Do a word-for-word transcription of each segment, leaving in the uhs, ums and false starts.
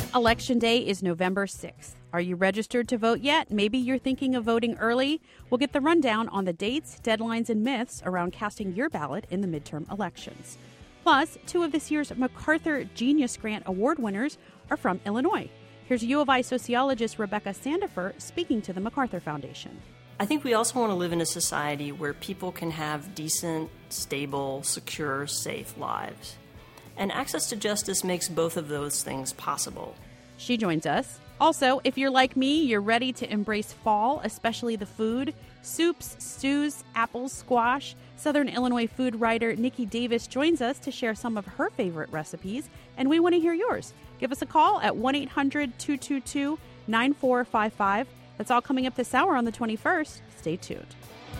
Election Day is November sixth. Are you registered to vote yet? Maybe you're thinking of voting early. We'll get the rundown on the dates, deadlines, and myths around casting your ballot in the midterm elections. Plus, two of this year's MacArthur Genius Grant Award winners are from Illinois. Here's U of I sociologist Rebecca Sandifer speaking to the MacArthur Foundation. I think we also want to live in a society where people can have decent, stable, secure, safe lives. And access to justice makes both of those things possible. She joins us. Also, if you're like me, you're ready to embrace fall, especially the food. Soups, stews, apples, squash. Southern Illinois food writer Nikki Davis joins us to share some of her favorite recipes, and we want to hear yours. Give us a call at one eight hundred two two two nine four five five. That's all coming up this hour on the twenty-first. Stay tuned.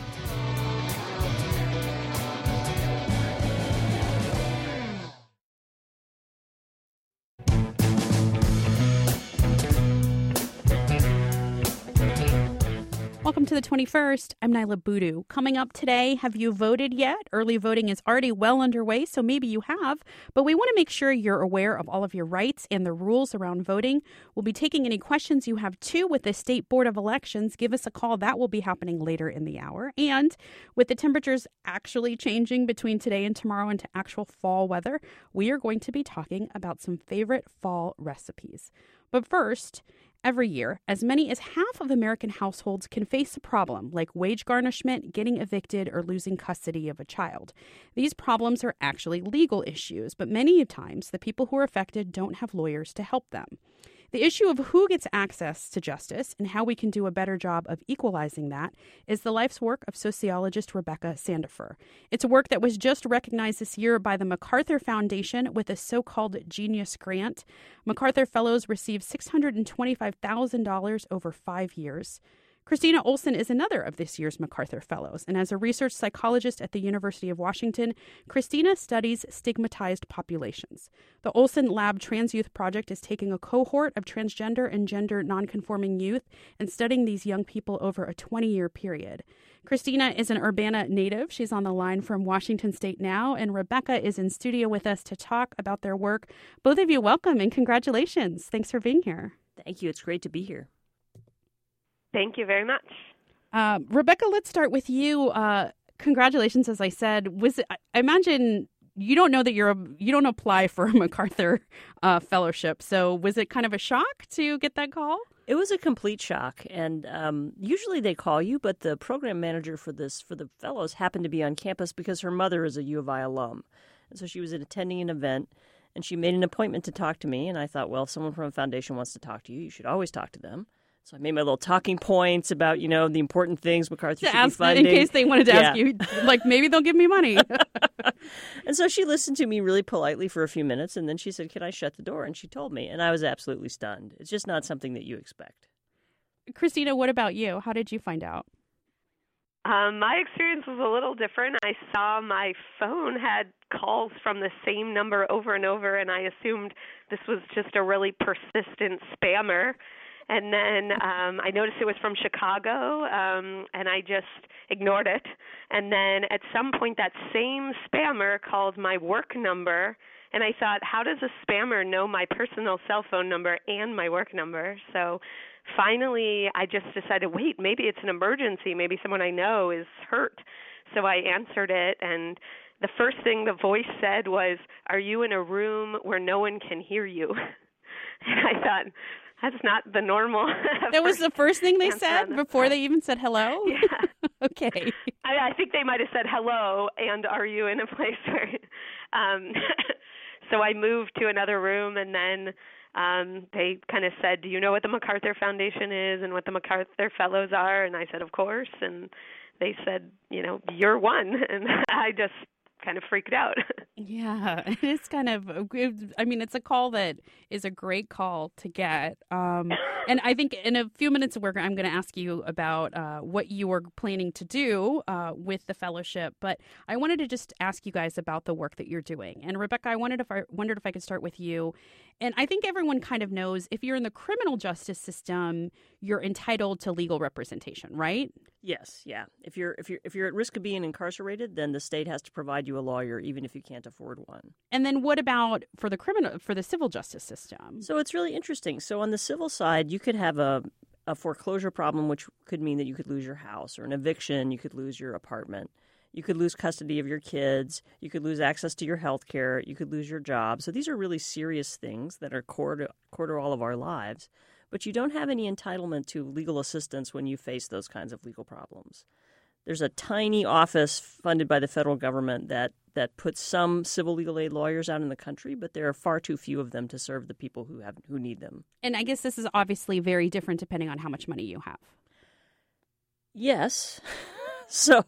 Welcome to the twenty-first. I'm Nyla Boodoo. Coming up today, have you voted yet? Early voting is already well underway, so maybe you have. But we want to make sure you're aware of all of your rights and the rules around voting. We'll be taking any questions you have, too, with the State Board of Elections. Give us a call. That will be happening later in the hour. And with the temperatures actually changing between today and tomorrow into actual fall weather, we are going to be talking about some favorite fall recipes. But first, every year, as many as half of American households can face a problem like wage garnishment, getting evicted, or losing custody of a child. These problems are actually legal issues, but many times the people who are affected don't have lawyers to help them. The issue of who gets access to justice and how we can do a better job of equalizing that is the life's work of sociologist Rebecca Sandifer. It's a work that was just recognized this year by the MacArthur Foundation with a so-called Genius Grant. MacArthur Fellows receive six hundred twenty-five thousand dollars over five years. Christina Olson is another of this year's MacArthur Fellows, and as a research psychologist at the University of Washington, Christina studies stigmatized populations. The Olson Lab Trans Youth Project is taking a cohort of transgender and gender nonconforming youth and studying these young people over a twenty-year period. Christina is an Urbana native. She's on the line from Washington State now, and Rebecca is in studio with us to talk about their work. Both of you, welcome and congratulations. Thanks for being here. Thank you. It's great to be here. Thank you very much. Uh, Rebecca, let's start with you. Uh, congratulations, as I said. Was it, I imagine you don't know that you're a, you don't apply for a MacArthur uh, fellowship. So was it kind of a shock to get that call? It was a complete shock, and um, usually they call you, but the program manager for this for the fellows happened to be on campus because her mother is a U of I alum, and so she was attending an event, and she made an appointment to talk to me. And I thought, well, if someone from a foundation wants to talk to you, you should always talk to them. So I made my little talking points about, you know, the important things MacArthur to should ask be funding. In case they wanted to yeah. ask you, like, maybe they'll give me money. And so she listened to me really politely for a few minutes, and then she said, can I shut the door? And she told me, and I was absolutely stunned. It's just not something that you expect. Christina, what about you? How did you find out? Um, my experience was a little different. I saw my phone had calls from the same number over and over, and I assumed this was just a really persistent spammer. And then um, I noticed it was from Chicago, um, and I just ignored it. And then at some point, that same spammer called my work number, and I thought, how does a spammer know my personal cell phone number and my work number? So finally, I just decided, wait, maybe it's an emergency. Maybe someone I know is hurt. So I answered it, and the first thing the voice said was, are you in a room where no one can hear you? And I thought, that's not the normal. That was the first thing they said before phone. They even said hello? Yeah. Okay. I, I think they might have said hello, and are you in a place where... Um, so I moved to another room, and then um, they kind of said, do you know what the MacArthur Foundation is and what the MacArthur Fellows are? And I said, of course. And they said, you know, you're one. And I just kind of freaked out. Yeah, it is kind of, I mean, it's a call that is a great call to get. Um, and I think in a few minutes of work, I'm going to ask you about uh, what you are planning to do uh, with the fellowship. But I wanted to just ask you guys about the work that you're doing. And Rebecca, I wanted if I wondered if I could start with you And I think everyone kind of knows if you're in the criminal justice system, you're entitled to legal representation, right? Yes, yeah. If you're if you're if you're at risk of being incarcerated, then the state has to provide you a lawyer, even if you can't afford one. And then what about for the criminal for the civil justice system? So it's really interesting. So on the civil side, you could have a a foreclosure problem, which could mean that you could lose your house, or an eviction, you could lose your apartment. You could lose custody of your kids. You could lose access to your health care. You could lose your job. So these are really serious things that are core to, core to all of our lives. But you don't have any entitlement to legal assistance when you face those kinds of legal problems. There's a tiny office funded by the federal government that, that puts some civil legal aid lawyers out in the country, but there are far too few of them to serve the people who have who need them. And I guess this is obviously very different depending on how much money you have. Yes. So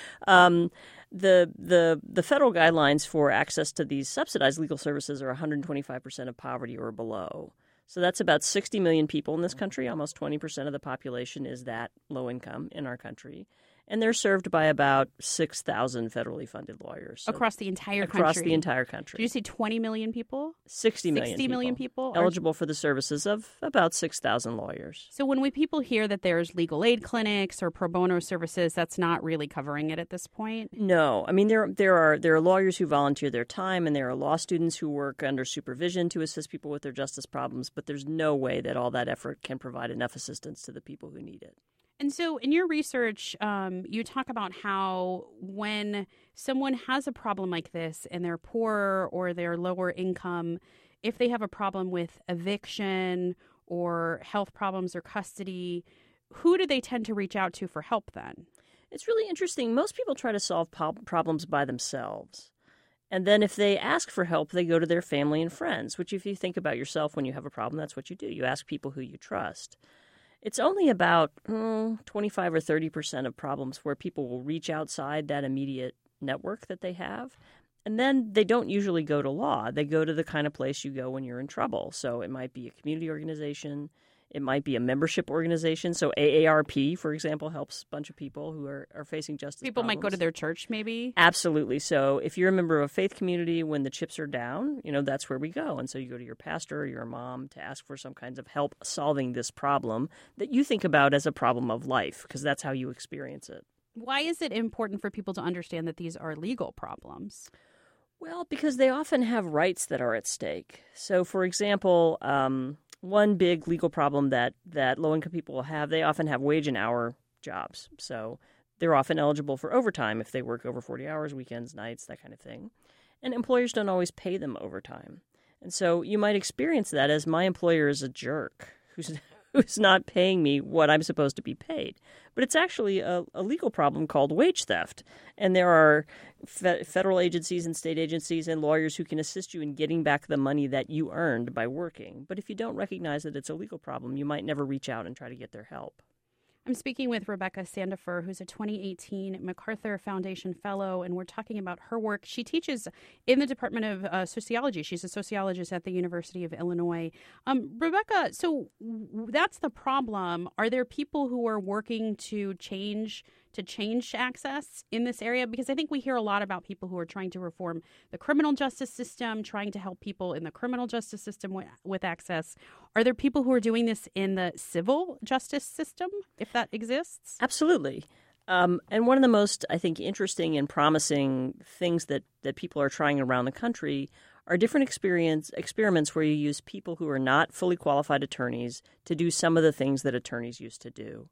um, the the the federal guidelines for access to these subsidized legal services are one hundred twenty-five percent of poverty or below. So that's about sixty million people in this country. Almost twenty percent of the population is that low income in our country. And they're served by about six thousand federally funded lawyers. So across the entire across country? Across the entire country. Did you say twenty million people? sixty million sixty people. million people eligible are... for the services of about six thousand lawyers. So when we people hear that there's legal aid clinics or pro bono services, that's not really covering it at this point? No. I mean, there there are there are lawyers who volunteer their time, and there are law students who work under supervision to assist people with their justice problems, but there's no way that all that effort can provide enough assistance to the people who need it. And so in your research, um, you talk about how when someone has a problem like this and they're poor or they're lower income, if they have a problem with eviction or health problems or custody, who do they tend to reach out to for help then? It's really interesting. Most people try to solve po- problems by themselves. And then if they ask for help, they go to their family and friends, which if you think about yourself when you have a problem, that's what you do. You ask people who you trust. It's only about mm, twenty-five or thirty percent of problems where people will reach outside that immediate network that they have. And then they don't usually go to law. They go to the kind of place you go when you're in trouble. So it might be a community organization. It might be a membership organization. So A A R P, for example, helps a bunch of people who are, are facing justice People problems. might go to their church, maybe? Absolutely. So if you're a member of a faith community, when the chips are down, you know, that's where we go. And so you go to your pastor or your mom to ask for some kinds of help solving this problem that you think about as a problem of life, because that's how you experience it. Why is it important for people to understand that these are legal problems? Well, because they often have rights that are at stake. So, for example, um, one big legal problem that, that low-income people will have, they often have wage and hour jobs. So they're often eligible for overtime if they work over forty hours, weekends, nights, that kind of thing. And employers don't always pay them overtime. And so you might experience that as my employer is a jerk who's who's not paying me what I'm supposed to be paid. But it's actually a, a legal problem called wage theft. And there are fe- federal agencies and state agencies and lawyers who can assist you in getting back the money that you earned by working. But if you don't recognize that it's a legal problem, you might never reach out and try to get their help. I'm speaking with Rebecca Sandifer, who's a twenty eighteen MacArthur Foundation Fellow, and we're talking about her work. She teaches in the Department of uh, Sociology. She's a sociologist at the University of Illinois. Um, Rebecca, so w- that's the problem. Are there people who are working to change to change access in this area? Because I think we hear a lot about people who are trying to reform the criminal justice system, trying to help people in the criminal justice system w- with access. Are there people who are doing this in the civil justice system, if that exists? Absolutely. Um, and one of the most, I think, interesting and promising things that, that people are trying around the country are different experience experiments where you use people who are not fully qualified attorneys to do some of the things that attorneys used to do.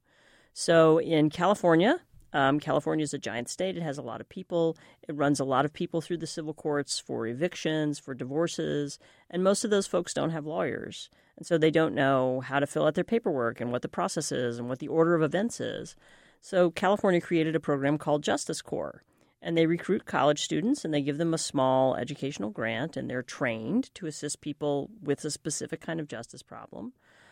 So in California, um, California is a giant state. It has a lot of people. It runs a lot of people through the civil courts for evictions, for divorces, and most of those folks don't have lawyers. And so they don't know how to fill out their paperwork and what the process is and what the order of events is. So California created a program called Justice Corps, and they recruit college students and they give them a small educational grant, and they're trained to assist people with a specific kind of justice problem.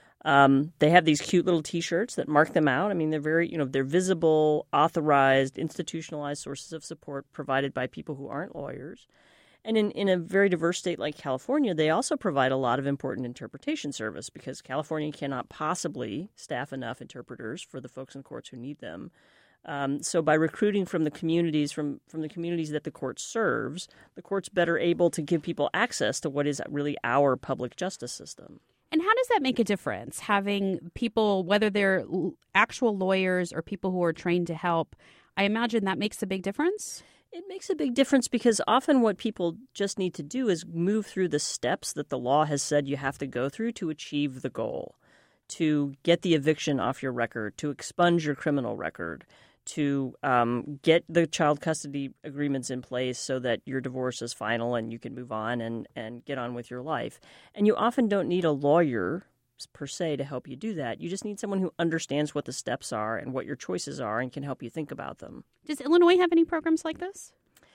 Um, they have these cute little T-shirts that mark them out. I mean, they're very, you know, they're visible, authorized, institutionalized sources of support provided by people who aren't lawyers. And in, in a very diverse state like California, they also provide a lot of important interpretation service because California cannot possibly staff enough interpreters for the folks in courts who need them. Um, so by recruiting from the communities, from, from the communities that the court serves, the court's better able to give people access to what is really our public justice system. And how does that make a difference, having people, whether they're actual lawyers or people who are trained to help? I imagine that makes a big difference. It makes a big difference because often what people just need to do is move through the steps that the law has said you have to go through to achieve the goal, to get the eviction off your record, to expunge your criminal record, to um, get the child custody agreements in place so that your divorce is final and you can move on and, and get on with your life. And you often don't need a lawyer per se to help you do that. You just need someone who understands what the steps are and what your choices are and can help you think about them. Does Illinois have any programs like this?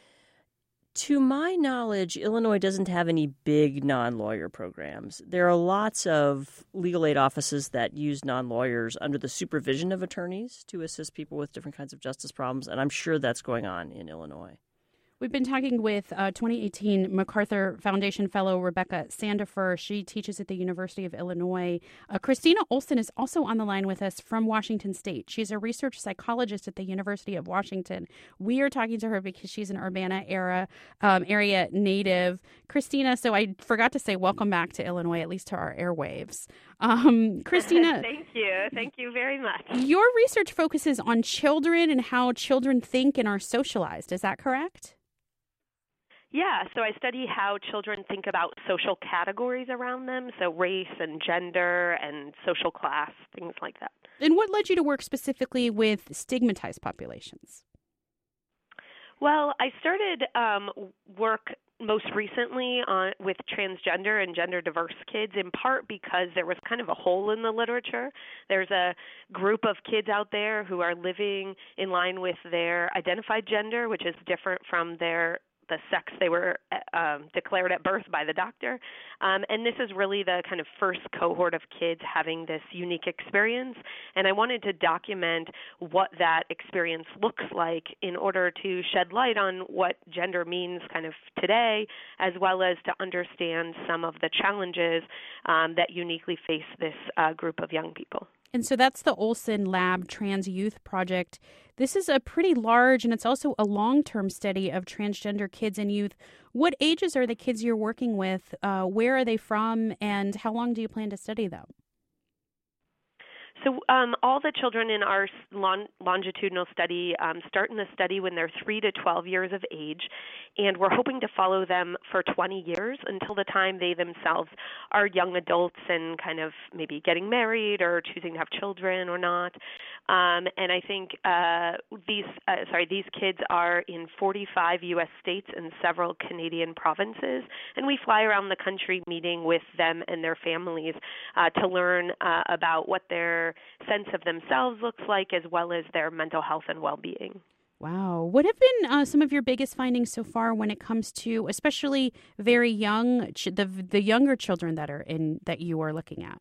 To my knowledge, Illinois doesn't have any big non-lawyer programs. There are lots of legal aid offices that use non-lawyers under the supervision of attorneys to assist people with different kinds of justice problems, and I'm sure that's going on in Illinois. We've been talking with uh, twenty eighteen MacArthur Foundation Fellow Rebecca Sandifer. She teaches at the University of Illinois. Uh, Christina Olson is also on the line with us from Washington State. She's a research psychologist at the University of Washington. We are talking to her because she's an Urbana era, um, area native. Christina, so I forgot to say welcome back to Illinois, at least to our airwaves. Um, Christina. Thank you. Thank you very much. Your research focuses on children and how children think and are socialized. Is that correct? Yeah, so I study how children think about social categories around them, so race and gender and social class, things like that. And what led you to work specifically with stigmatized populations? Well, I started um, work most recently on, with transgender and gender diverse kids, in part because there was kind of a hole in the literature. There's a group of kids out there who are living in line with their identified gender, which is different from their the sex they were um, declared at birth by the doctor. Um, and this is really the kind of first cohort of kids having this unique experience. And I wanted to document what that experience looks like in order to shed light on what gender means kind of today, as well as to understand some of the challenges um, that uniquely face this uh, group of young people. And so that's the Olson Lab Trans Youth Project. This is a pretty large, and it's also a long-term study of transgender kids and youth. What ages are the kids you're working with? Uh, where are they from? And how long do you plan to study them? So um, all the children in our lon- longitudinal study um, start in the study when they're three to twelve years of age, and we're hoping to follow them for twenty years until the time they themselves are young adults and kind of maybe getting married or choosing to have children or not. Um, and I think uh, these uh, sorry these kids are in forty-five U S states and several Canadian provinces, and we fly around the country meeting with them and their families uh, to learn uh, about what their sense of themselves looks like, as well as their mental health and well-being. Wow. What have been uh, some of your biggest findings so far when it comes to especially very young, ch- the the younger children that are in that you are looking at?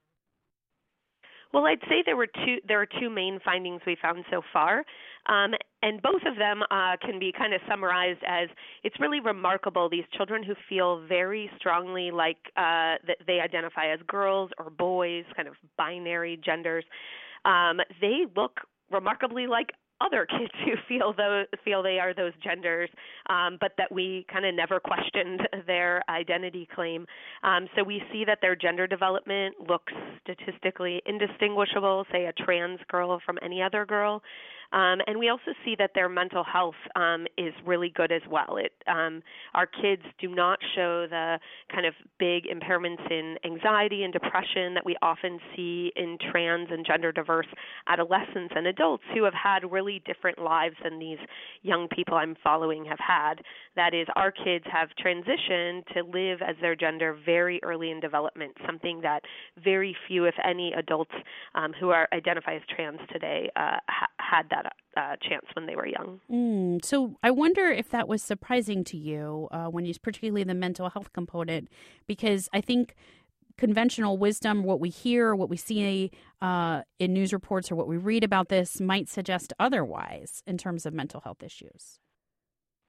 Well, I'd say there were two. There are two main findings we found so far, um, and both of them uh, can be kind of summarized as it's really remarkable. These children who feel very strongly like uh, that they identify as girls or boys, kind of binary genders, um, they look remarkably like other kids who feel those, feel they are those genders, um, but that we kind of never questioned their identity claim. Um, so we see that their gender development looks statistically indistinguishable, say a trans girl from any other girl. Um, and we also see that their mental health um, is really good as well. It, um, our kids do not show the kind of big impairments in anxiety and depression that we often see in trans and gender diverse adolescents and adults who have had really different lives than these young people I'm following have had. That is, our kids have transitioned to live as their gender very early in development, something that very few, if any, adults um, who are identify as trans today uh, ha- had that uh, chance when they were young. Mm, so I wonder if that was surprising to you uh, when you, particularly the mental health component, because I think conventional wisdom, what we hear, what we see uh, in news reports or what we read about this might suggest otherwise in terms of mental health issues.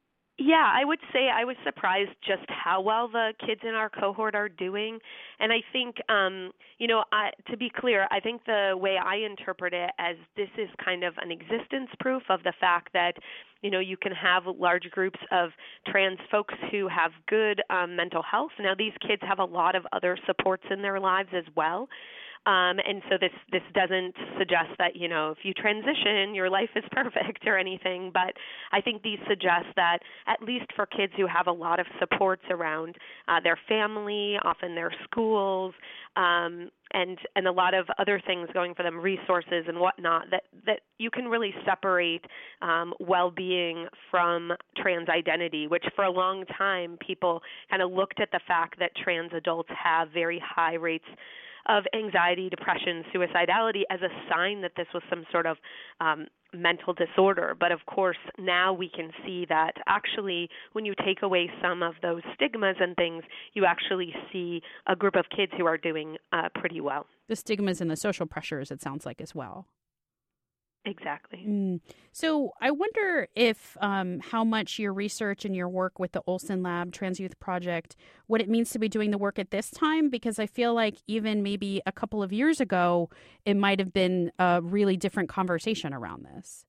Yeah, I would say I was surprised just how well the kids in our cohort are doing. And I think, um, you know, I, to be clear, I think the way I interpret it as this is kind of an existence proof of the fact that, you know, you can have large groups of trans folks who have good um, mental health. Now, these kids have a lot of other supports in their lives as well. Um, and so this, this doesn't suggest that, you know, if you transition, your life is perfect or anything. But I think these suggest that at least for kids who have a lot of supports around uh, their family, often their schools, um, and and a lot of other things going for them, resources and whatnot, that, that you can really separate um, well-being from trans identity, which for a long time people kind of looked at the fact that trans adults have very high rates of anxiety, depression, suicidality as a sign that this was some sort of um, mental disorder. But of course, now we can see that actually when you take away some of those stigmas and things, you actually see a group of kids who are doing uh, pretty well. The stigmas and the social pressures, it sounds like, as well. Exactly. Mm. So I wonder if um, how much your research and your work with the Olson Lab Trans Youth Project, what it means to be doing the work at this time, because I feel like even maybe a couple of years ago, it might have been a really different conversation around this.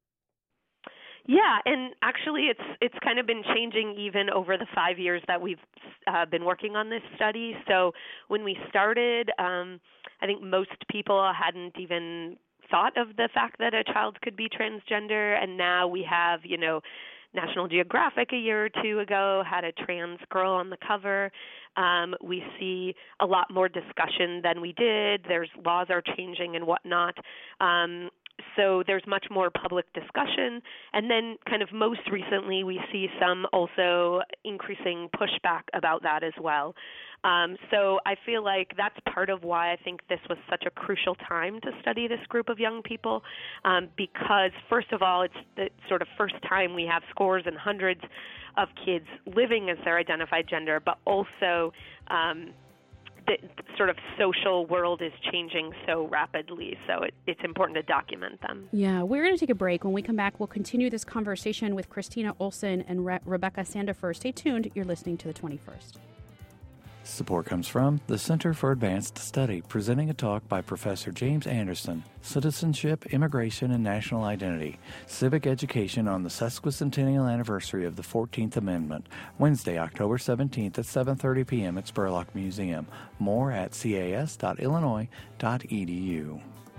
Yeah, and actually it's it's kind of been changing even over the five years that we've uh, been working on this study. So when we started, um, I think most people hadn't even thought of the fact that a child could be transgender, and now we have, you know, National Geographic a year or two ago had a trans girl on the cover. Um, we see a lot more discussion than we did. There's laws are changing and whatnot. Um, so there's much more public discussion. And then kind of most recently, we see some also increasing pushback about that as well. Um, so I feel like that's part of why I think this was such a crucial time to study this group of young people, um, because first of all, it's the sort of first time we have scores and hundreds of kids living as their identified gender, but also um, the sort of social world is changing so rapidly, so it, it's important to document them. Yeah, we're going to take a break. When we come back, we'll continue this conversation with Christina Olson and Re- Rebecca Sandifer. Stay tuned. You're listening to The twenty-first. Support comes from the Center for Advanced Study, presenting a talk by Professor James Anderson, Citizenship, Immigration, and National Identity, Civic Education on the sesquicentennial anniversary of the fourteenth Amendment, Wednesday, October seventeenth at seven thirty p.m. at Spurlock Museum. More at c a s dot illinois dot e d u.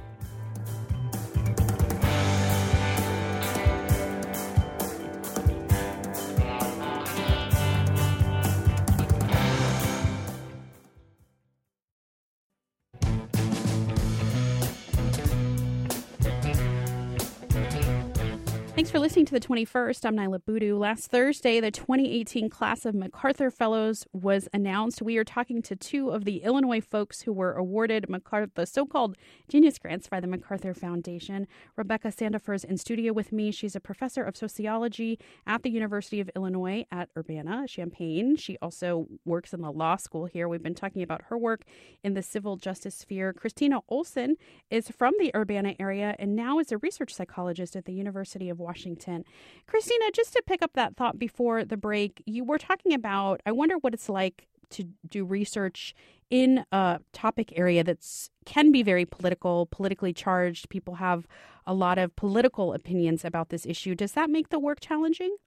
Thanks for listening to The twenty-first. I'm Nyla Boodoo. Last Thursday, the twenty eighteen class of MacArthur Fellows was announced. We are talking to two of the Illinois folks who were awarded MacArthur, the so-called Genius Grants by the MacArthur Foundation. Rebecca Sandifer is in studio with me. She's a professor of sociology at the University of Illinois at Urbana-Champaign. She also works in the law school here. We've been talking about her work in the civil justice sphere. Christina Olson is from the Urbana area and now is a research psychologist at the University of Washington. Christina, just to pick up that thought before the break, you were talking about, I wonder what it's like to do research in a topic area that's can be very political, politically charged. People have a lot of political opinions about this issue. Does that make the work challenging?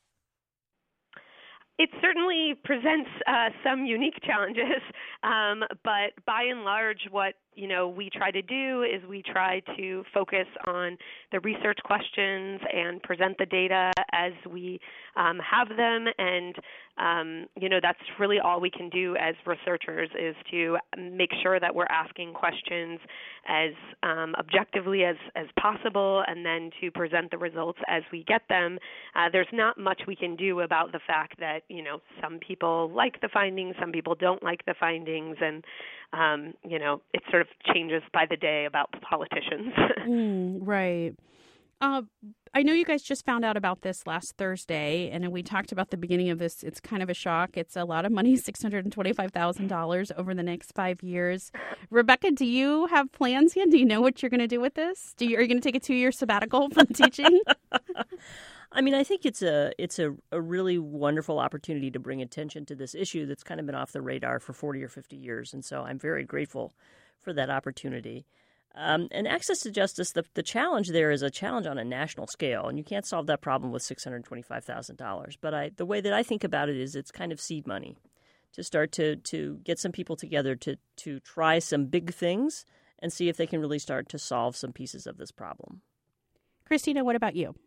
It certainly presents uh, some unique challenges, um, but by and large, what you know we try to do is we try to focus on the research questions and present the data as we um, have them, and um, you know that's really all we can do as researchers is to make sure that we're asking questions as um, objectively as, as possible, and then to present the results as we get them. Uh, there's not much we can do about the fact that you know some people like the findings, some people don't like the findings, and um, you know it sort of changes by the day about politicians. mm, right. Uh, I know you guys just found out about this last Thursday, and we talked about the beginning of this. It's kind of a shock. It's a lot of money, six hundred twenty-five thousand dollars over the next five years. Rebecca, do you have plans yet? Do you know what you're going to do with this? Do you, are you going to take a two-year sabbatical from teaching? I mean, I think it's a it's a, a really wonderful opportunity to bring attention to this issue that's kind of been off the radar for forty or fifty years, and so I'm very grateful for that opportunity. Um, and access to justice, the, the challenge there is a challenge on a national scale, and you can't solve that problem with six hundred twenty-five thousand dollars. But I, the way that I think about it is it's kind of seed money to start to, to get some people together to, to try some big things and see if they can really start to solve some pieces of this problem. Christina, what about you?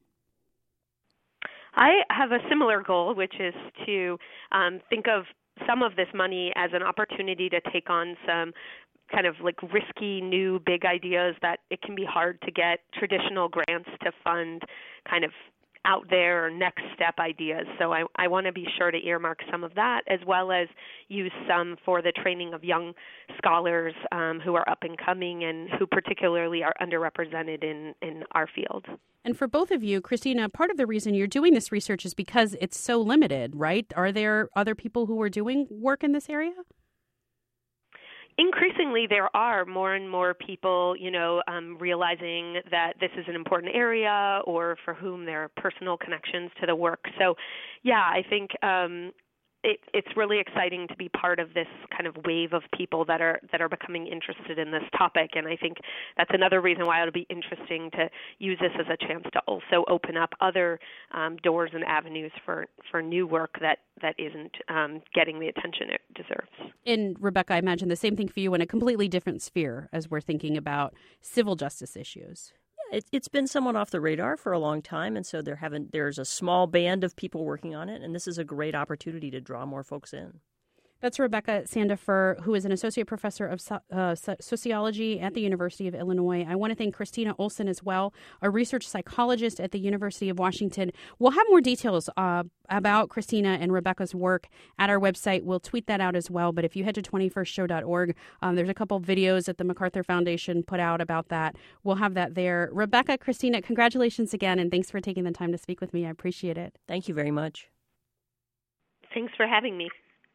I have a similar goal, which is to um, think of some of this money as an opportunity to take on some kind of like risky, new, big ideas that it can be hard to get traditional grants to fund kind of out there or next step ideas. So I, I want to be sure to earmark some of that, as well as use some for the training of young scholars um, who are up and coming and who particularly are underrepresented in, in our field. And for both of you, Christina, part of the reason you're doing this research is because it's so limited, right? Are there other people who are doing work in this area? Increasingly, there are more and more people, you know, um, realizing that this is an important area or for whom there are personal connections to the work. So, yeah, I think um, it, it's really exciting to be part of this kind of wave of people that are that are becoming interested in this topic. And I think that's another reason why it'll be interesting to use this as a chance to also open up other um, doors and avenues for, for new work that, that isn't um, getting the attention it deserves. And Rebecca, I imagine the same thing for you in a completely different sphere as we're thinking about civil justice issues. It, it's been somewhat off the radar for a long time, and so there haven't, there's a small band of people working on it, and this is a great opportunity to draw more folks in. That's Rebecca Sandifer, who is an associate professor of so, uh, sociology at the University of Illinois. I want to thank Christina Olson as well, a research psychologist at the University of Washington. We'll have more details uh, about Christina and Rebecca's work at our website. We'll tweet that out as well. But if you head to twenty-first show dot org, um, there's a couple of videos that the MacArthur Foundation put out about that. We'll have that there. Rebecca, Christina, congratulations again, and thanks for taking the time to speak with me. I appreciate it. Thank you very much. Thanks for having me.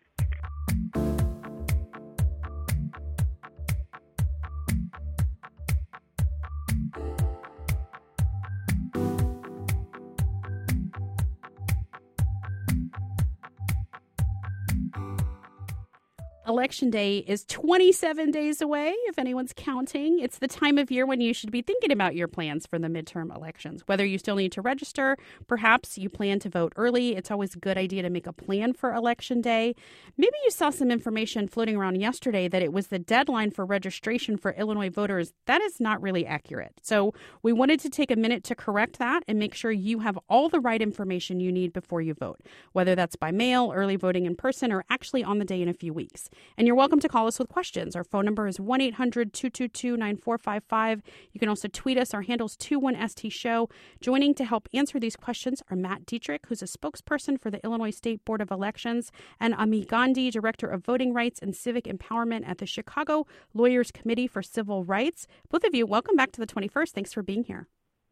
Election Day is twenty-seven days away, if anyone's counting. It's the time of year when you should be thinking about your plans for the midterm elections. Whether you still need to register, perhaps you plan to vote early. It's always a good idea to make a plan for Election Day. Maybe you saw some information floating around yesterday that it was the deadline for registration for Illinois voters. That is not really accurate. So we wanted to take a minute to correct that and make sure you have all the right information you need before you vote, whether that's by mail, early voting in person, or actually on the day in a few weeks. And you're welcome to call us with questions. Our phone number is one eight hundred two two two nine four five five. You can also tweet us. Our handle is two one S T show. Joining to help answer these questions are Matt Dietrich, who's a spokesperson for the Illinois State Board of Elections, and Ami Gandhi, Director of Voting Rights and Civic Empowerment at the Chicago Lawyers Committee for Civil Rights. Both of you, welcome back to the twenty-first. Thanks for being here.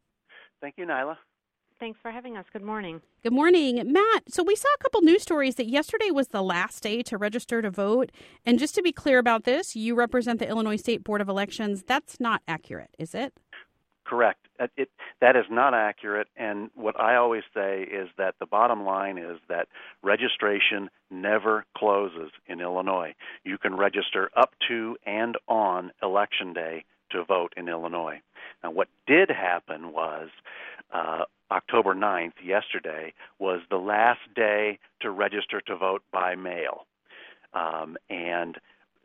Thank you, Nyla. Thanks for having us. Good morning. Good morning. Matt, so we saw a couple news stories that yesterday was the last day to register to vote. And just to be clear about this, you represent the Illinois State Board of Elections. That's not accurate, is it? Correct. It, it, that is not accurate. And what I always say is that the bottom line is that registration never closes in Illinois. You can register up to and on Election Day to vote in Illinois. Now, what did happen was uh, October ninth, yesterday, was the last day to register to vote by mail. Um, and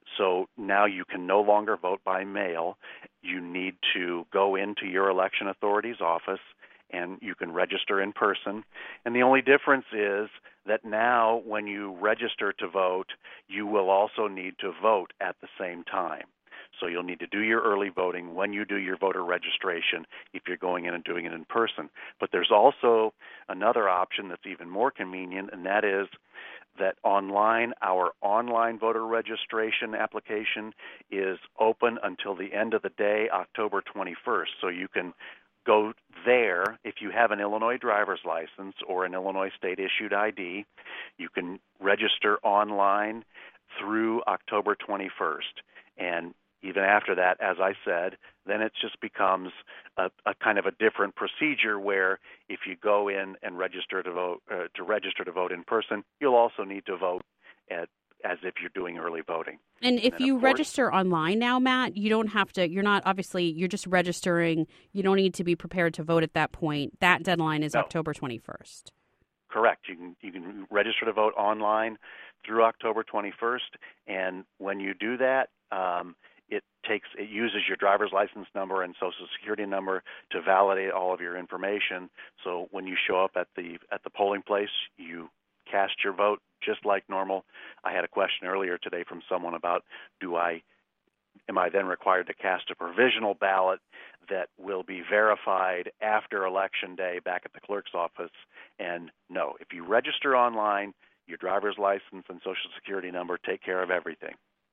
so now you can no longer vote by mail. You need to go into your election authority's office and you can register in person. And the only difference is that now when you register to vote, you will also need to vote at the same time. So you'll need to do your early voting when you do your voter registration if you're going in and doing it in person. But there's also another option that's even more convenient, and that is that online, our online voter registration application is open until the end of the day, October twenty-first. So you can go there if you have an Illinois driver's license or an Illinois state-issued I D. You can register online through October twenty-first. And even after that, as I said, then it just becomes a, a kind of a different procedure where if you go in and register to vote, uh, to register to vote in person, you'll also need to vote at, as if you're doing early voting. And if and you course, register online now, Matt, you don't have to, you're not, obviously, you're just registering. You don't need to be prepared to vote at that point. That deadline is no. October twenty-first. Correct. You can you can register to vote online through October twenty-first, and when you do that, um, it takes it uses your driver's license number and social security number to validate all of your information. So when you show up at the at the polling place, you cast your vote just like normal. I had a question earlier today from someone about do I am I then required to cast a provisional ballot that will be verified after Election Day back at the clerk's office? And no, if you register online, your driver's license and social security number take care of everything.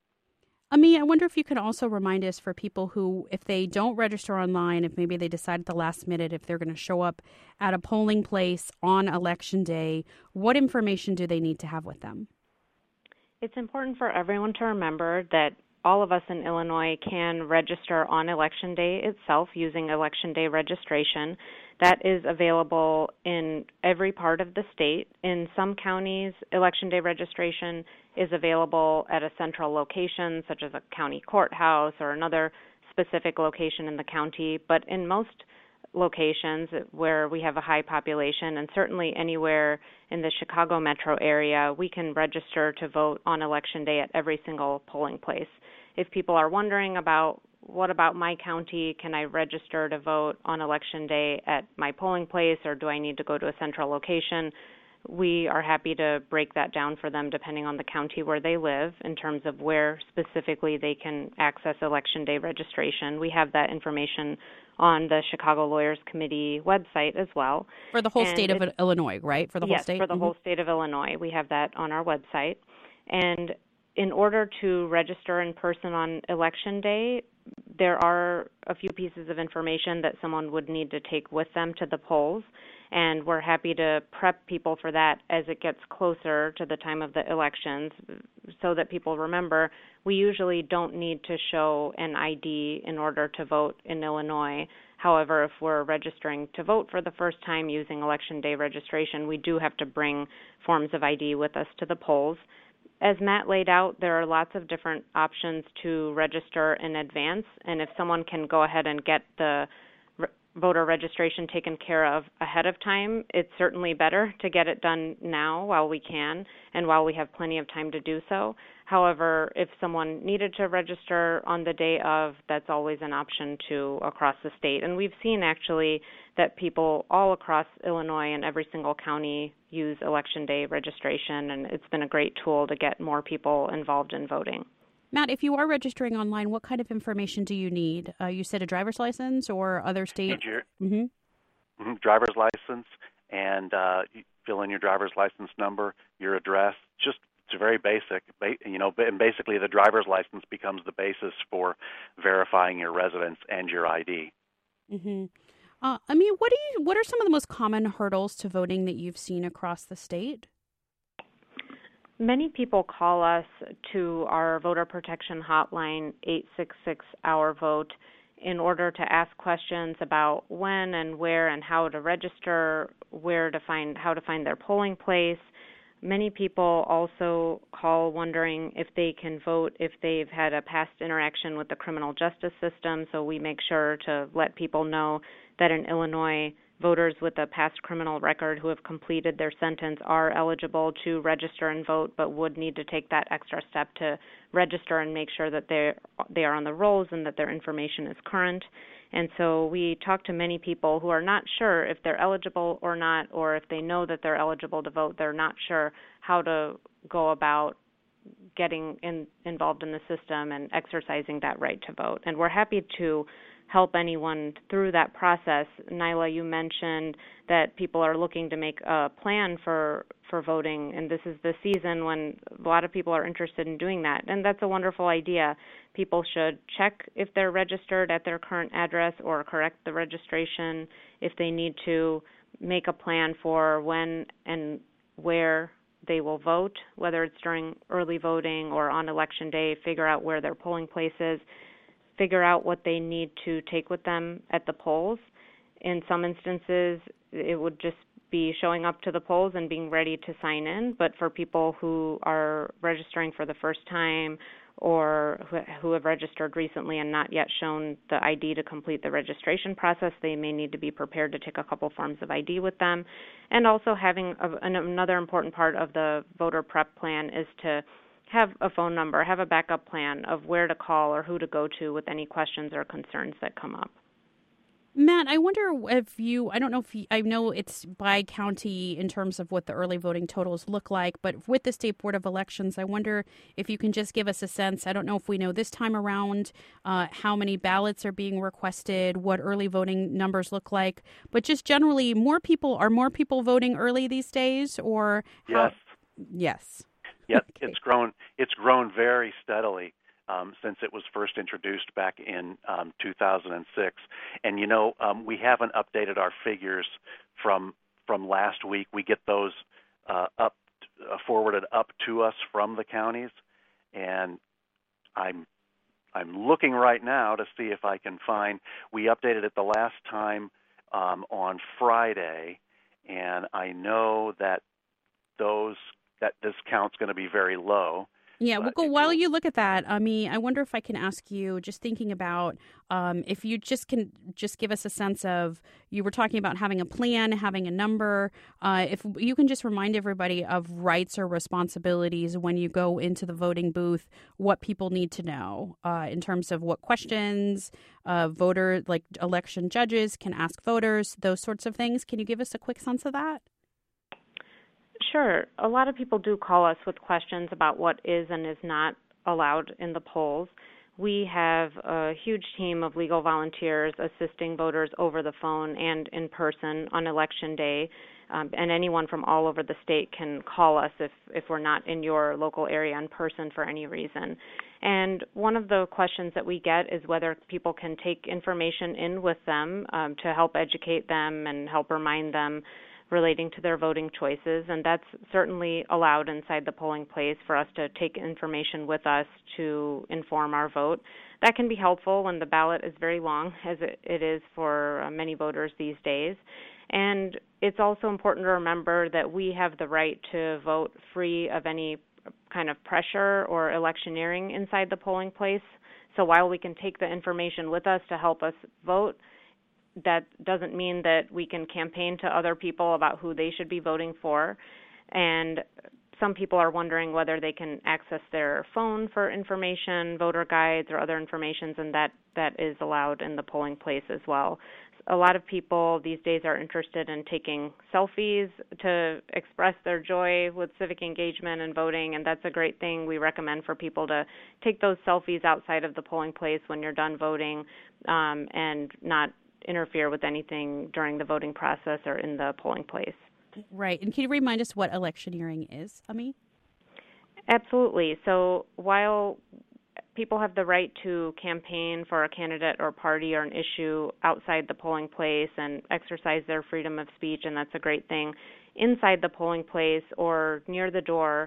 I mean, I wonder if you could also remind us for people who, if they don't register online, if maybe they decide at the last minute if they're going to show up at a polling place on Election Day, what information do they need to have with them? It's important for everyone to remember that all of us in Illinois can register on Election Day itself using Election Day registration. That is available in every part of the state. In some counties, Election Day registration is available at a central location, such as a county courthouse or another specific location in the county. But in most locations where we have a high population, and certainly anywhere in the Chicago metro area, we can register to vote on Election Day at every single polling place. If people are wondering about what about my county, can I register to vote on Election Day at my polling place, or do I need to go to a central location? We are happy to break that down for them depending on the county where they live in terms of where specifically they can access Election Day registration. We have that information on the Chicago Lawyers Committee website as well. For the whole and state of Illinois, right? For the whole yes, state? for the mm-hmm. whole state of Illinois. We have that on our website. And in order to register in person on Election Day, there are a few pieces of information that someone would need to take with them to the polls, and we're happy to prep people for that as it gets closer to the time of the elections so that people remember we usually don't need to show an I D in order to vote in Illinois. However, if we're registering to vote for the first time using Election Day registration, we do have to bring forms of I D with us to the polls. As Matt laid out, there are lots of different options to register in advance, and if someone can go ahead and get the re- voter registration taken care of ahead of time, it's certainly better to get it done now while we can and while we have plenty of time to do so. However, if someone needed to register on the day of, that's always an option too across the state. And we've seen actually that people all across Illinois and every single county use Election Day registration, and it's been a great tool to get more people involved in voting. Matt, if you are registering online, what kind of information do you need? Uh, you said a driver's license or other state? Your, mm-hmm. Mm-hmm, driver's license, and uh, you fill in your driver's license number, your address. Just it's very basic, you know. And basically, the driver's license becomes the basis for verifying your residence and your I D. Mm-hmm. Uh, I mean, what do you? What are some of the most common hurdles to voting that you've seen across the state? Many people call us to our voter protection hotline, eight six six, our vote, in order to ask questions about when and where and how to register, where to find, how to find their polling place. Many people also call wondering if they can vote if they've had a past interaction with the criminal justice system, so we make sure to let people know that in Illinois, voters with a past criminal record who have completed their sentence are eligible to register and vote, but would need to take that extra step to register and make sure that they they are on the rolls and that their information is current. And so we talk to many people who are not sure if they're eligible or not, or if they know that they're eligible to vote, they're not sure how to go about getting in, involved in the system and exercising that right to vote. And we're happy to help anyone through that process. Nyla, you mentioned that people are looking to make a plan for, for voting, and this is the season when a lot of people are interested in doing that, and that's a wonderful idea. People should check if they're registered at their current address or correct the registration if they need to, make a plan for when and where they will vote, whether it's during early voting or on Election Day, figure out where their polling place is. figure out what they need to take with them at the polls. In some instances, it would just be showing up to the polls and being ready to sign in. But for people who are registering for the first time or who have registered recently and not yet shown the I D to complete the registration process, they may need to be prepared to take a couple forms of I D with them. And also having a, another important part of the voter prep plan is to have a phone number, have a backup plan of where to call or who to go to with any questions or concerns that come up. Matt, I wonder if you, I don't know if you, I know it's by county in terms of what the early voting totals look like, but with the State Board of Elections, I wonder if you can just give us a sense. I don't know if we know this time around uh, how many ballots are being requested, what early voting numbers look like, but just generally, more people, are more people voting early these days, or? How? Yes. Yes. Yep, Okay. it's grown, it's grown very steadily. Um, since it was first introduced back in um, two thousand six. And, you know, um, we haven't updated our figures from from last week. We get those uh, up uh, forwarded up to us from the counties. And I'm I'm looking right now to see if I can find, we updated it the last time um, on Friday, and I know that those that this count's going to be very low. Yeah, well, But go, if while you- you look at that, I mean, I wonder if I can ask you, just thinking about um, if you just can just give us a sense of, you were talking about having a plan, having a number. Uh, if you can just remind everybody of rights or responsibilities when you go into the voting booth, what people need to know uh, in terms of what questions uh, voter, like election judges can ask voters, those sorts of things. Can you give us a quick sense of that? Sure. A lot of people do call us with questions about what is and is not allowed in the polls. We have a huge team of legal volunteers assisting voters over the phone and in person on Election Day, um, and anyone from all over the state can call us if, if we're not in your local area in person for any reason. And one of the questions that we get is whether people can take information in with them um, to help educate them and help remind them relating to their voting choices, and that's certainly allowed inside the polling place for us to take information with us to inform our vote. That can be helpful when the ballot is very long, as it, it is for uh, many voters these days. And it's also important to remember that we have the right to vote free of any kind of pressure or electioneering inside the polling place. So while we can take the information with us to help us vote, that doesn't mean that we can campaign to other people about who they should be voting for. And some people are wondering whether they can access their phone for information, voter guides, or other information, and that, that is allowed in the polling place as well. A lot of people these days are interested in taking selfies to express their joy with civic engagement and voting, and that's a great thing. We recommend for people to take those selfies outside of the polling place when you're done voting um, and not interfere with anything during the voting process or in the polling place. Right. And can you remind us what electioneering is, Ami? Absolutely. So while people have the right to campaign for a candidate or party or an issue outside the polling place and exercise their freedom of speech, and that's a great thing, inside the polling place or near the door,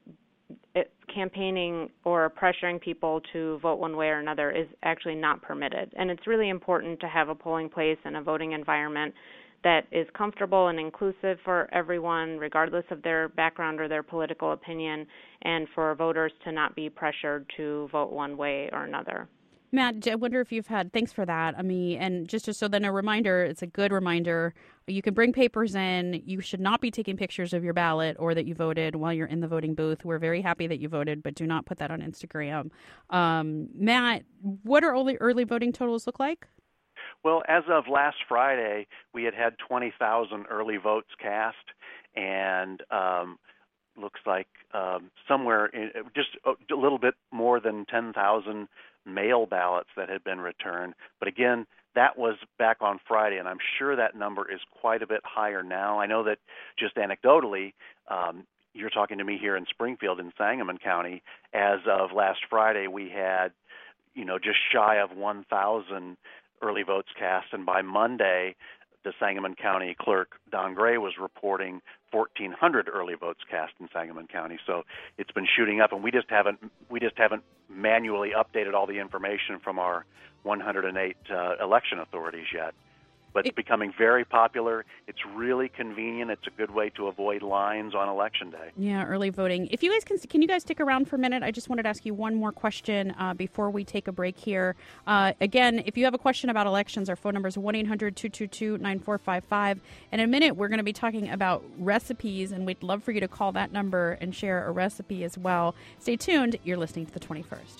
It, campaigning or pressuring people to vote one way or another is actually not permitted. And it's really important to have a polling place and a voting environment that is comfortable and inclusive for everyone, regardless of their background or their political opinion, and for voters to not be pressured to vote one way or another. Matt, I wonder if you've had, thanks for that, I mean, and just, just so then a reminder, it's a good reminder, you can bring papers in, you should not be taking pictures of your ballot or that you voted while you're in the voting booth. We're very happy that you voted, but do not put that on Instagram. Um, Matt, what are early, early voting totals look like? Well, as of last Friday, we had had twenty thousand early votes cast, and um, looks like um, somewhere in, just a little bit more than ten thousand mail ballots that had been returned. But again, that was back on Friday, and I'm sure that number is quite a bit higher now. I know that just anecdotally, um, you're talking to me here in Springfield in Sangamon County. As of last Friday, we had, you know, just shy of one thousand early votes cast, and by Monday, the Sangamon County clerk, Don Gray, was reporting fourteen hundred early votes cast in Sangamon County. So it's been shooting up, and we just haven't we just haven't manually updated all the information from our one hundred eight uh, election authorities yet. But it's becoming very popular. It's really convenient. It's a good way to avoid lines on Election Day. Yeah, early voting. If you guys can, can you guys stick around for a minute? I just wanted to ask you one more question uh, before we take a break here. Uh, again, if you have a question about elections, our phone number is one eight hundred two two two nine four five five. In a minute, we're going to be talking about recipes, and we'd love for you to call that number and share a recipe as well. Stay tuned. You're listening to The twenty-first.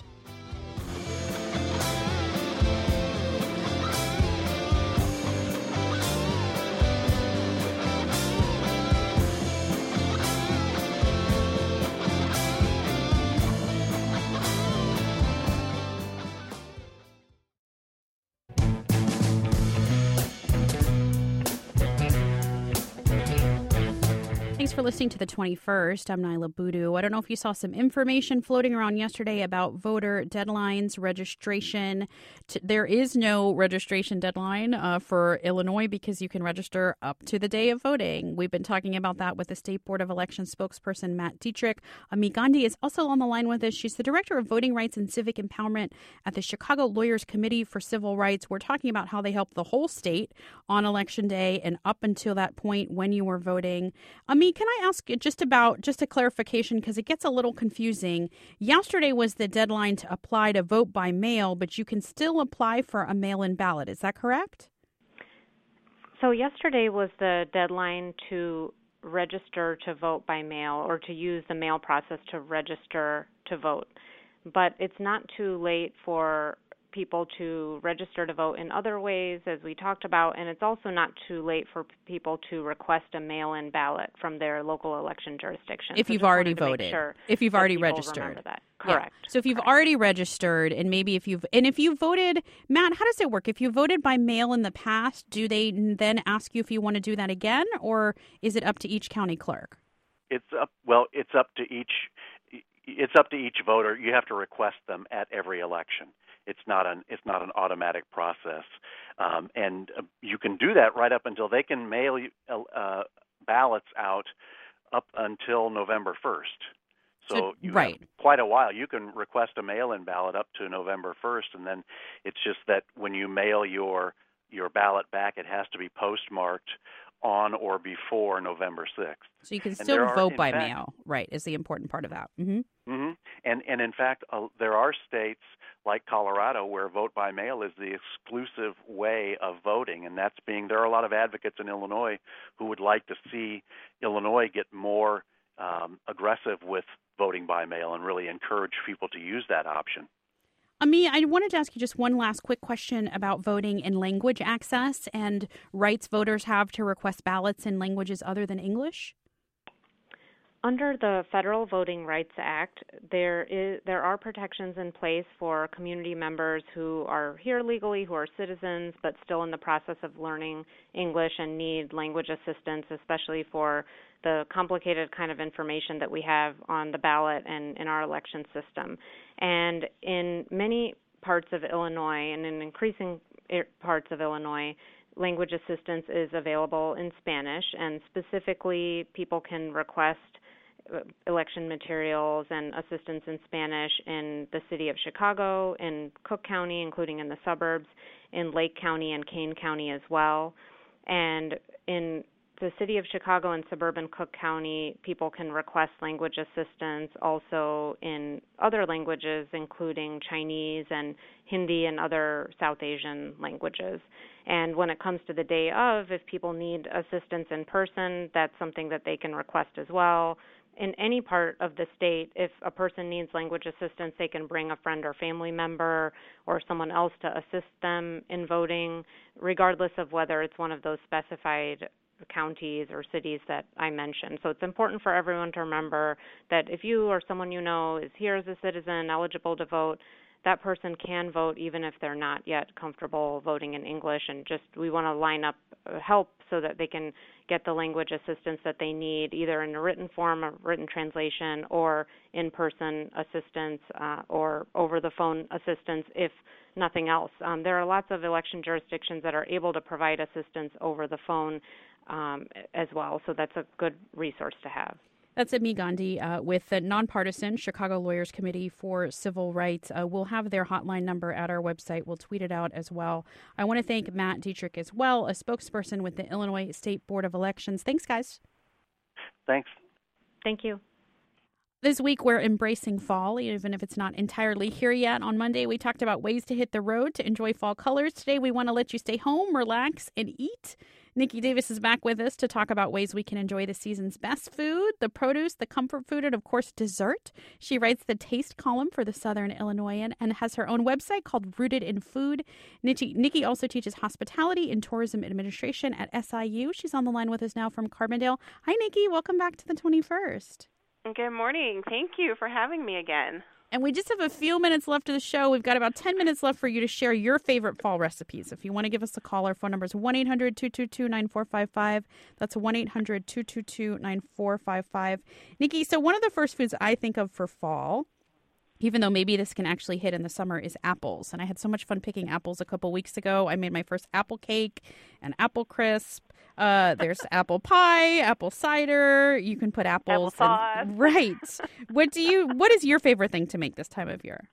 Thanks for listening to The twenty-first. I'm Nyla Boodoo. I don't know if you saw some information floating around yesterday about voter deadlines, registration. There is no registration deadline uh, for Illinois because you can register up to the day of voting. We've been talking about that with the State Board of Elections spokesperson Matt Dietrich. Ami Gandhi is also on the line with us. She's the Director of Voting Rights and Civic Empowerment at the Chicago Lawyers Committee for Civil Rights. We're talking about how they help the whole state on Election Day and up until that point when you were voting. Ami, can I ask you just about, just a clarification, because it gets a little confusing. Yesterday was the deadline to apply to vote by mail, but you can still apply for a mail-in ballot. Is that correct? So yesterday was the deadline to register to vote by mail or to use the mail process to register to vote. But it's not too late for people to register to vote in other ways, as we talked about, and it's also not too late for people to request a mail-in ballot from their local election jurisdiction. If so you've already voted, sure if you've already people registered. Remember that. Correct. Yeah. So if you've Correct. already registered, and maybe if you've, and if you voted, Matt, how does it work? If you voted by mail in the past, do they then ask you if you want to do that again, or is it up to each county clerk? It's up, well, it's up to each, it's up to each voter. You have to request them at every election. It's not an it's not an automatic process, um, and uh, you can do that right up until they can mail you, uh, ballots out up until November first. So, so you right. have quite a while. You can request a mail-in ballot up to November first, and then it's just that when you mail your your ballot back, it has to be postmarked on or before November sixth. So you can And still are, vote by fact, mail, right, is the important part of that. Mm-hmm. Mm-hmm. And, and in fact, uh, there are states like Colorado where vote by mail is the exclusive way of voting, and that's being, there are a lot of advocates in Illinois who would like to see Illinois get more um, aggressive with voting by mail and really encourage people to use that option. Ami, I wanted to ask you just one last quick question about voting and language access and rights voters have to request ballots in languages other than English. Under the Federal Voting Rights Act, there is there are protections in place for community members who are here legally, who are citizens, but still in the process of learning English and need language assistance, especially for the complicated kind of information that we have on the ballot and in our election system. And in many parts of Illinois, and in increasing parts of Illinois, language assistance is available in Spanish, and specifically people can request election materials and assistance in Spanish in the city of Chicago, in Cook County, including in the suburbs, in Lake County and Kane County as well. And in the city of Chicago and suburban Cook County, people can request language assistance also in other languages, including Chinese and Hindi and other South Asian languages. And when it comes to the day of, if people need assistance in person, that's something that they can request as well. In any part of the state, if a person needs language assistance, they can bring a friend or family member or someone else to assist them in voting, regardless of whether it's one of those specified counties or cities that I mentioned. So it's important for everyone to remember that if you or someone you know is here as a citizen eligible to vote, that person can vote even if they're not yet comfortable voting in English, and just we want to line up help so that they can get the language assistance that they need, either in a written form, a written translation, or in-person assistance uh, or over-the-phone assistance if nothing else. Um, there are lots of election jurisdictions that are able to provide assistance over the phone um, as well, so that's a good resource to have. That's Amy Gandhi uh, with the nonpartisan Chicago Lawyers Committee for Civil Rights. Uh, we'll have their hotline number at our website. We'll tweet it out as well. I want to thank Matt Dietrich as well, a spokesperson with the Illinois State Board of Elections. Thanks, guys. Thanks. Thank you. This week, we're embracing fall, even if it's not entirely here yet. On Monday, we talked about ways to hit the road to enjoy fall colors. Today, we want to let you stay home, relax, and eat. Nikki Davis is back with us to talk about ways we can enjoy the season's best food, the produce, the comfort food, and, of course, dessert. She writes the taste column for the Southern Illinoisan and has her own website called Rooted in Food. Nikki, Nikki also teaches hospitality and tourism administration at S I U. She's on the line with us now from Carbondale. Hi, Nikki. Welcome back to the twenty-first. Good morning. Thank you for having me again. And we just have a few minutes left of the show. We've got about ten minutes left for you to share your favorite fall recipes. If you want to give us a call, our phone number is one eight hundred two two two nine four five five. That's one eight hundred two two two nine four five five. Nikki, so one of the first foods I think of for fall, even though maybe this can actually hit in the summer, is apples. And I had so much fun picking apples a couple weeks ago. I made my first apple cake and apple crisp. Uh, there's apple pie, apple cider. You can put apples. Applesauce. In, right. What do you? What is your favorite thing to make this time of year?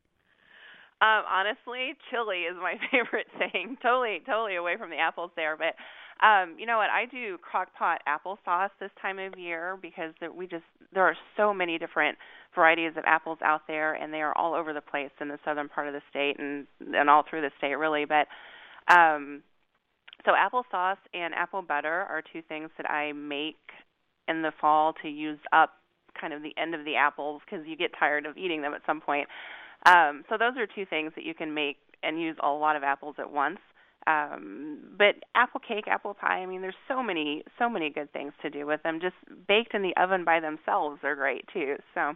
Um, honestly, chili is my favorite thing. Totally, totally away from the apples there. But um, you know what? I do crock pot applesauce this time of year because there, we just there are so many different varieties of apples out there, and they are all over the place in the southern part of the state and and all through the state, really. But um, so applesauce and apple butter are two things that I make in the fall to use up kind of the end of the apples because you get tired of eating them at some point. Um, so those are two things that you can make and use a lot of apples at once. Um, but apple cake, apple pie, I mean, there's so many, so many good things to do with them. Just baked in the oven by themselves are great too. So.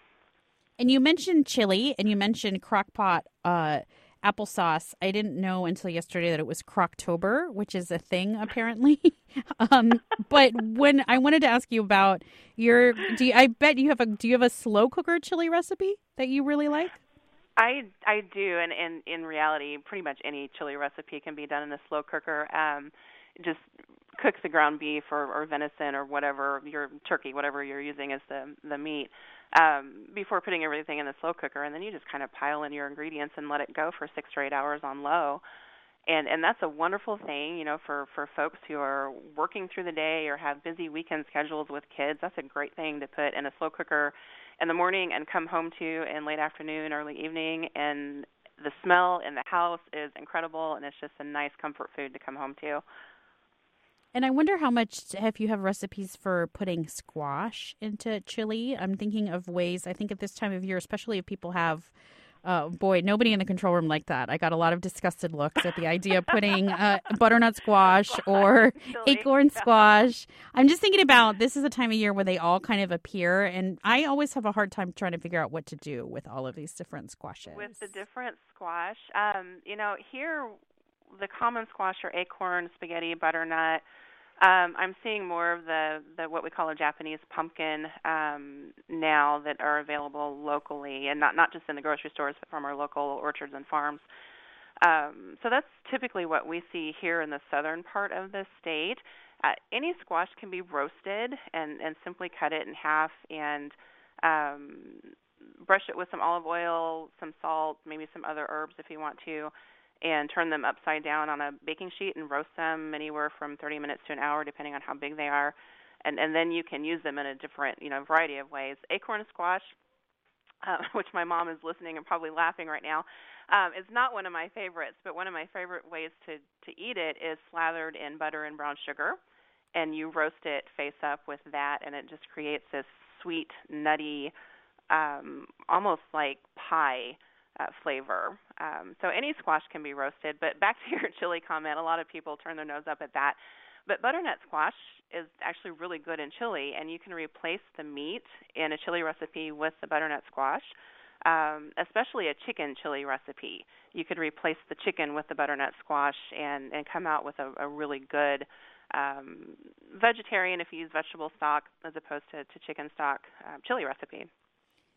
And you mentioned chili, and you mentioned crockpot uh, applesauce. I didn't know until yesterday that it was Crocktober, which is a thing apparently. um, but when I wanted to ask you about your, do you, I bet you have a, do you have a slow cooker chili recipe that you really like? I I do, and, and in reality, pretty much any chili recipe can be done in a slow cooker. Um, just cook the ground beef or, or venison or whatever, your turkey, whatever you're using as the the meat, um, before putting everything in the slow cooker, and then you just kind of pile in your ingredients and let it go for six or eight hours on low. And and that's a wonderful thing, you know, for, for folks who are working through the day or have busy weekend schedules with kids. That's a great thing to put in a slow cooker in the morning and come home to in late afternoon, early evening. And the smell in the house is incredible, and it's just a nice comfort food to come home to. And I wonder how much, if you have recipes for putting squash into chili. I'm thinking of ways, I think at this time of year, especially if people have, uh, boy, nobody in the control room liked that. I got a lot of disgusted looks at the idea of putting uh, butternut squash or acorn squash. I'm just thinking about, this is a time of year where they all kind of appear, and I always have a hard time trying to figure out what to do with all of these different squashes. With the different squash, um, you know, here the common squash are acorn, spaghetti, butternut. Um, I'm seeing more of the, the what we call a Japanese pumpkin um, now that are available locally, and not, not just in the grocery stores, but from our local orchards and farms. Um, so that's typically what we see here in the southern part of the state. Uh, any squash can be roasted and, and simply cut it in half and um, brush it with some olive oil, some salt, maybe some other herbs if you want to, and turn them upside down on a baking sheet and roast them anywhere from thirty minutes to an hour, depending on how big they are. And, and then you can use them in a different, you know, variety of ways. Acorn squash, uh, which my mom is listening and probably laughing right now, um, is not one of my favorites, but one of my favorite ways to, to eat it is slathered in butter and brown sugar, and you roast it face up with that, and it just creates this sweet, nutty, um, almost like pie Uh, flavor. Um, so any squash can be roasted. But back to your chili comment, a lot of people turn their nose up at that. But butternut squash is actually really good in chili, and you can replace the meat in a chili recipe with the butternut squash, um, especially a chicken chili recipe. You could replace the chicken with the butternut squash and, and come out with a, a really good um, vegetarian, if you use vegetable stock as opposed to, to chicken stock, uh, chili recipe.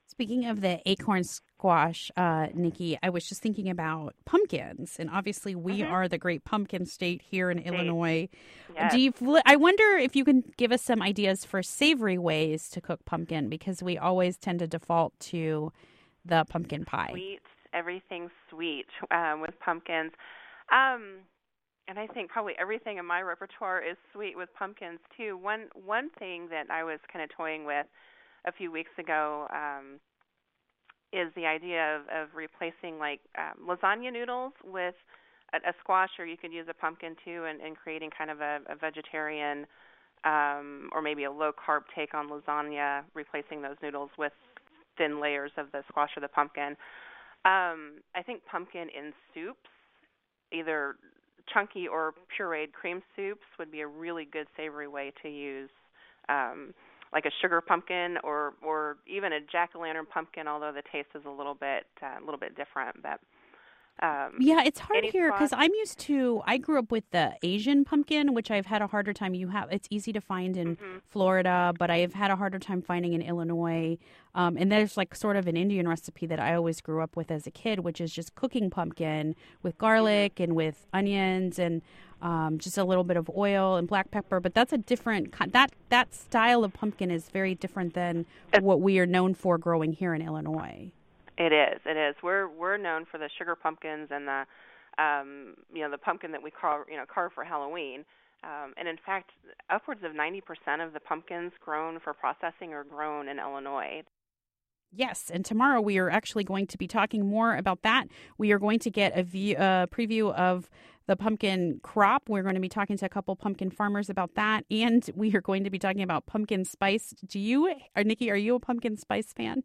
Speaking of the acorn squash, uh, Nikki, I was just thinking about pumpkins, and obviously we mm-hmm. are the great pumpkin state here in State. Illinois. Yes. Do you? I wonder if you can give us some ideas for savory ways to cook pumpkin, because we always tend to default to the pumpkin pie. Sweet, everything sweet um, with pumpkins. Um, and I think probably everything in my repertoire is sweet with pumpkins too. One one thing that I was kind of toying with a few weeks ago um, is the idea of, of replacing like um, lasagna noodles with a, a squash, or you could use a pumpkin too, and, and creating kind of a, a vegetarian um, or maybe a low-carb take on lasagna, replacing those noodles with thin layers of the squash or the pumpkin. Um, I think pumpkin in soups, either chunky or pureed cream soups, would be a really good savory way to use um, like a sugar pumpkin, or, or even a jack-o'-lantern pumpkin, although the taste is a little bit uh, a little bit different. But um, yeah, it's hard here spots? because I'm used to. I grew up with the Asian pumpkin, which I've had a harder time. You have it's easy to find in mm-hmm. Florida, but I've had a harder time finding in Illinois. Um, and there's like sort of an Indian recipe that I always grew up with as a kid, which is just cooking pumpkin with garlic and with onions and um, just a little bit of oil and black pepper. But that's a different that that style of pumpkin is very different than what we are known for growing here in Illinois. It is. It is. We're we're known for the sugar pumpkins and the um, you know the pumpkin that we call you know carve for Halloween. Um, and in fact, upwards of ninety percent of the pumpkins grown for processing are grown in Illinois. Yes, and tomorrow we are actually going to be talking more about that. We are going to get a view, uh, preview of the pumpkin crop. We're going to be talking to a couple pumpkin farmers about that, and we are going to be talking about pumpkin spice. Do you, or Nikki, are you a pumpkin spice fan?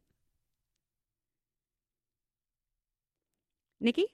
Nikki?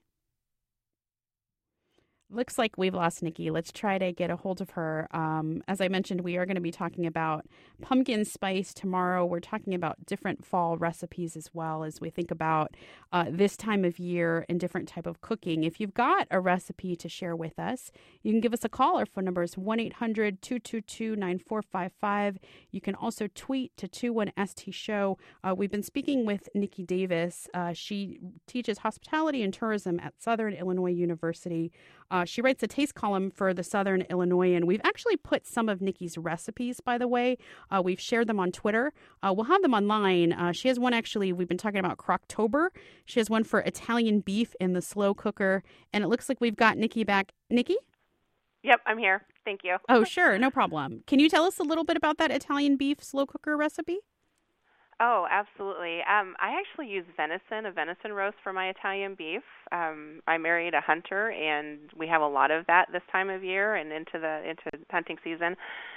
Looks like we've lost Nikki. Let's try to get a hold of her. Um, as I mentioned, we are going to be talking about pumpkin spice tomorrow. We're talking about different fall recipes as well as we think about uh, this time of year and different type of cooking. If you've got a recipe to share with us, you can give us a call. Our phone number is one eight hundred two two two nine four five five. You can also tweet to two one S T show. Uh, we've been speaking with Nikki Davis. Uh, she teaches hospitality and tourism at Southern Illinois University. Uh, she writes a taste column for the Southern Illinoisan. We've actually put some of Nikki's recipes, by the way. Uh, we've shared them on Twitter. Uh, we'll have them online. Uh, she has one, actually, we've been talking about Croctober. She has one for Italian beef in the slow cooker. And it looks like we've got Nikki back. Nikki? Yep, I'm here. Thank you. Oh, sure. No problem. Can you tell us a little bit about that Italian beef slow cooker recipe? Oh, absolutely. Um, I actually use venison, a venison roast for my Italian beef. Um, I married a hunter, and we have a lot of that this time of year and into the into hunting season.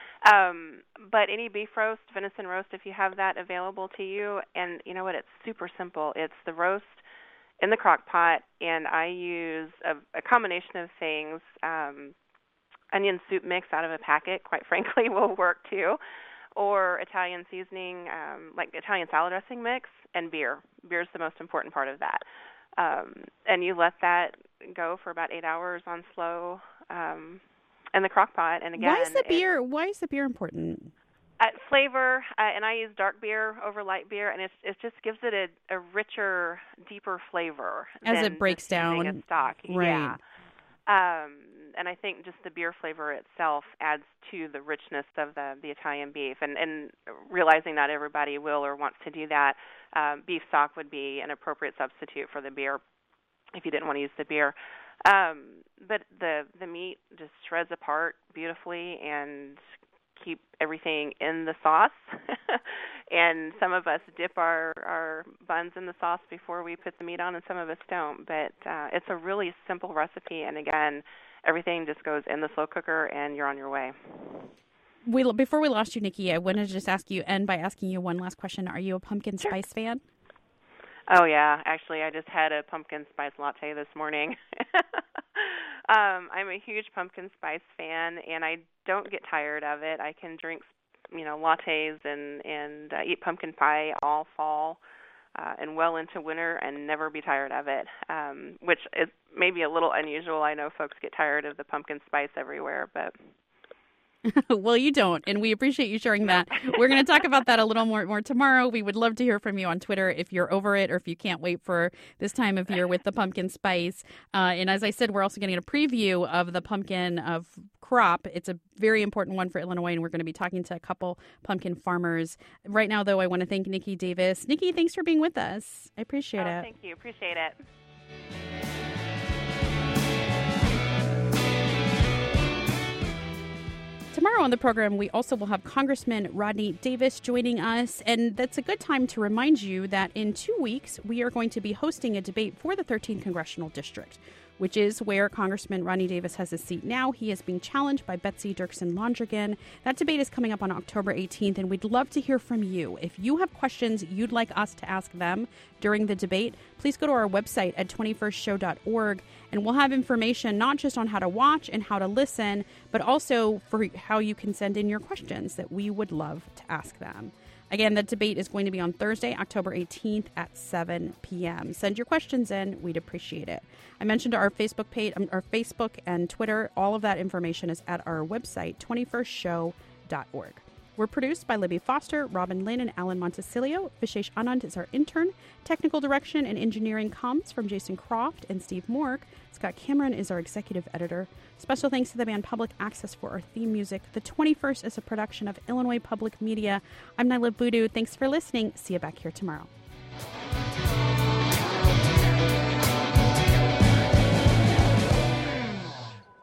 Um, but any beef roast, venison roast, if you have that available to you, and you know what, it's super simple. It's the roast in the crock pot, and I use a, a combination of things. Um, onion soup mix out of a packet, quite frankly, will work too. Or Italian seasoning, um, like Italian salad dressing mix, and beer. Beer is the most important part of that. Um, and you let that go for about eight hours on slow um, in the crock pot. And again, why is the beer? it, why is the beer important? Uh, flavor, uh, and I use dark beer over light beer, and it's, it just gives it a, a richer, deeper flavor as than it breaks down. A stock. Right. Yeah. Um, and I think just the beer flavor itself adds to the richness of the, the Italian beef. And, and realizing not everybody will or wants to do that, um, beef stock would be an appropriate substitute for the beer if you didn't want to use the beer. Um, but the the meat just shreds apart beautifully and keep everything in the sauce. And some of us dip our, our buns in the sauce before we put the meat on, and some of us don't. But uh, it's a really simple recipe, and again, everything just goes in the slow cooker, and you're on your way. We, before we lost you, Nikki, I wanted to just ask you, end by asking you one last question. Are you a pumpkin Sure. spice fan? Oh, yeah. Actually, I just had a pumpkin spice latte this morning. um, I'm a huge pumpkin spice fan, and I don't get tired of it. I can drink, you know, lattes and, and uh, eat pumpkin pie all fall uh, and well into winter and never be tired of it, um, which is maybe a little unusual. I know folks get tired of the pumpkin spice everywhere, but Well, you don't, and we appreciate you sharing that. We're going to talk about that a little more, more tomorrow. We would love to hear from you on Twitter if you're over it or if you can't wait for this time of year with the pumpkin spice. Uh, and as I said, we're also getting a preview of the pumpkin of crop. It's a very important one for Illinois, and we're going to be talking to a couple pumpkin farmers. Right now, though, I want to thank Nikki Davis. Nikki, thanks for being with us. I appreciate oh, it. Thank you. Appreciate it. Tomorrow on the program, we also will have Congressman Rodney Davis joining us, and that's a good time to remind you that in two weeks, we are going to be hosting a debate for the thirteenth Congressional District, which is where Congressman Rodney Davis has his seat now. He is being challenged by Betsy Dirksen-Londrigan. That debate is coming up on October eighteenth, and we'd love to hear from you. If you have questions you'd like us to ask them during the debate, please go to our website at twenty-first show dot org, and we'll have information not just on how to watch and how to listen, but also for how you can send in your questions that we would love to ask them. Again, that debate is going to be on Thursday, October eighteenth at seven p.m. Send your questions in. We'd appreciate it. I mentioned our Facebook page, um, our Facebook and Twitter. All of that information is at our website, twenty-first show dot org. We're produced by Libby Foster, Robin Lynn, and Alan Montesilio. Vishesh Anand is our intern. Technical direction and engineering comes from Jason Croft and Steve Mork. Scott Cameron is our executive editor. Special thanks to the band Public Access for our theme music. The twenty-first is a production of Illinois Public Media. I'm Nyla Boodoo. Thanks for listening. See you back here tomorrow.